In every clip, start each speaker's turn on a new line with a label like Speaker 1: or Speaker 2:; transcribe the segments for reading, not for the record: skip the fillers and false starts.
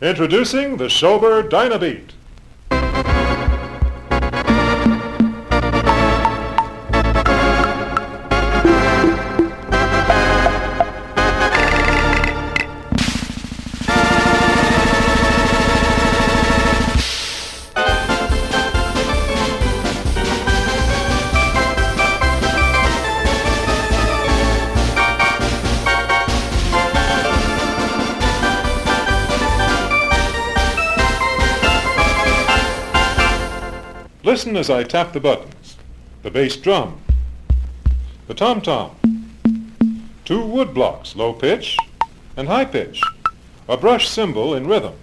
Speaker 1: Introducing the Schober Dynabeat. Listen as I tap the buttons. The bass drum, the tom-tom, 2 wood blocks, low pitch and high pitch, a brush cymbal in rhythm,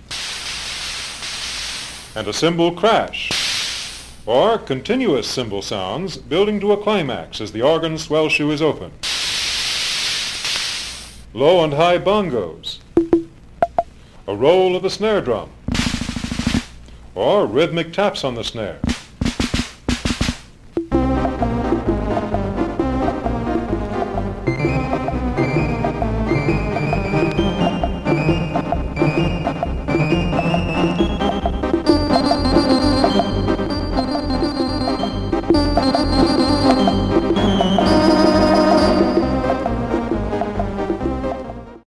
Speaker 1: and a cymbal crash, or continuous cymbal sounds building to a climax as the organ swell shoe is open. Low and high bongos, a roll of the snare drum, or rhythmic taps on the snare.